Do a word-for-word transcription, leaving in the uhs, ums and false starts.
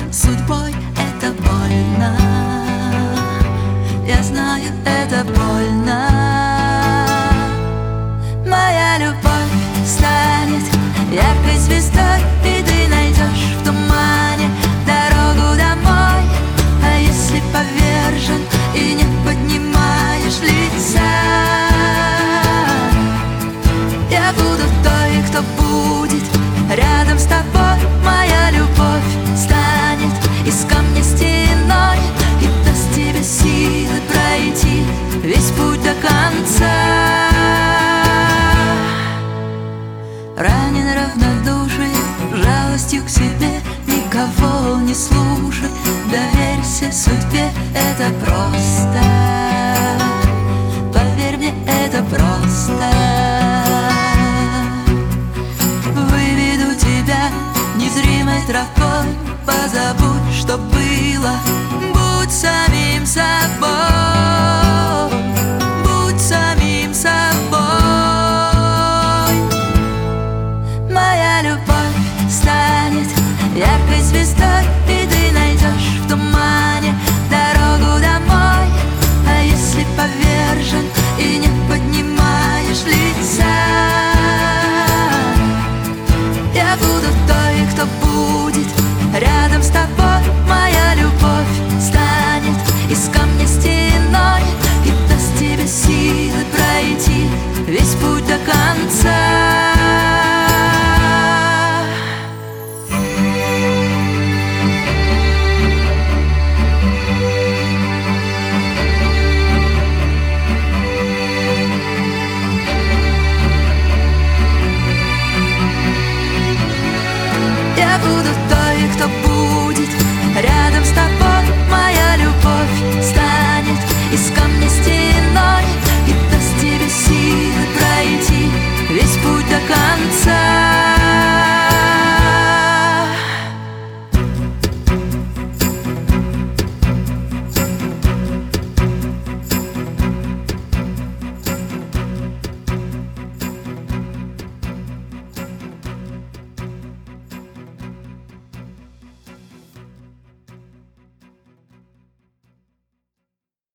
судьбой. Это больно, я знаю, это больно. Моя любовь станет яркой звездой, и ты найдешь в тумане дорогу домой. А если повержен и не поднимаешь лица, я буду той, кто будет рядом с тобой. Моя любовь станет из камня стеной и даст тебе силы пройти весь путь до конца. Ранен равнодушием, жалостью к себе, никого не слушай, доверься судьбе. Это просто, поверь мне, это просто. Выведу тебя незримой тропой, позабудь, что было, будь самим собой, будь самим собой. Моя любовь станет яркой звездой, и ты найдешь в тумане дорогу домой. А если повержен и не поднимаешь лица, я буду той, кто будет рядом с тобой. Моя любовь станет из камня стеной и даст тебе силы пройти весь путь до конца. Я буду той, кто будет рядом с тобой. Моя любовь станет из камня стеной и даст тебе силы пройти весь путь до конца.